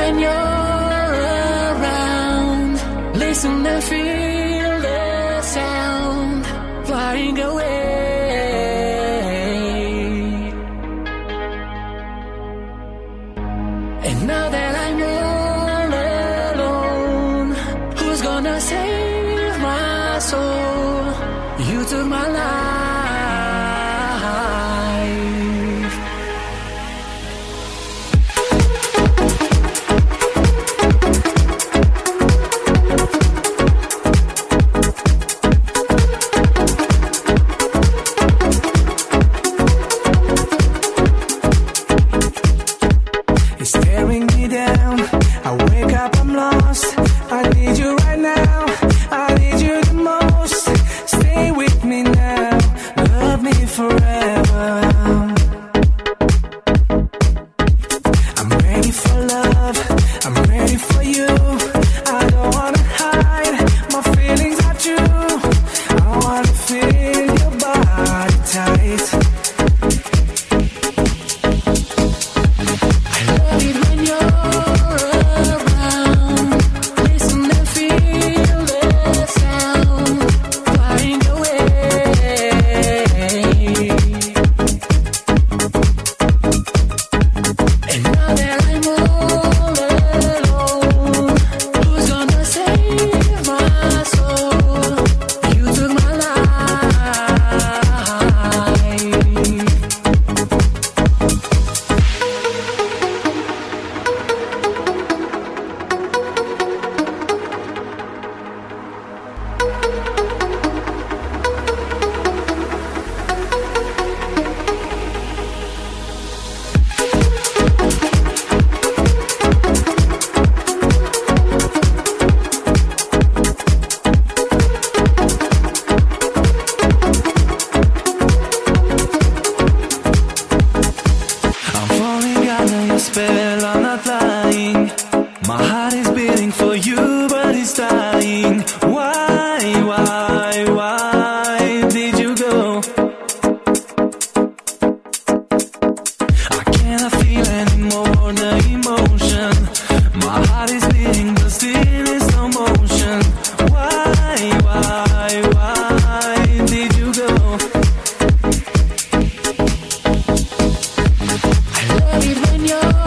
when you're around. Listen and feel the sound flying away. And now that I'm all alone, who's gonna save my soul? You took my life. It's staring me down. I wake up, I'm lost. I need you right now. I need you the most. Stay with me now. Love me forever. I'm ready for love. I'm ready for you. I don't wanna hide my feelings are true. I wanna feel your body tight. Love it when you're around. Listen and feel the sound flying away. And now that I'm all alone, who's gonna save my soul? You took my life. I'm falling under your spell, I'm not lying. My heart is beating for you, but it's dying. Why did you go? I cannot feel anymore the emotion. My heart is beating, but still in slow motion. Why did you go? I love it when you're